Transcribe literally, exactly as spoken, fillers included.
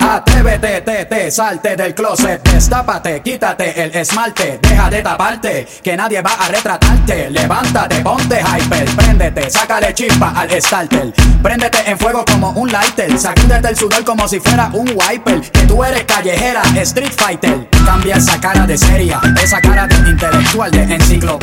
Atrévete, te, te, salte del closet, destápate, quítate el esmalte, deja de taparte, que nadie va a retratarte. Levántate, ponte hyper, préndete, sácale chispa al starter, préndete en fuego como un lighter, sacúdete el sudor como si fuera un wiper, que tú eres callejera, street fighter. Cambia esa cara de seria, esa cara de intelectual, de enciclopedia.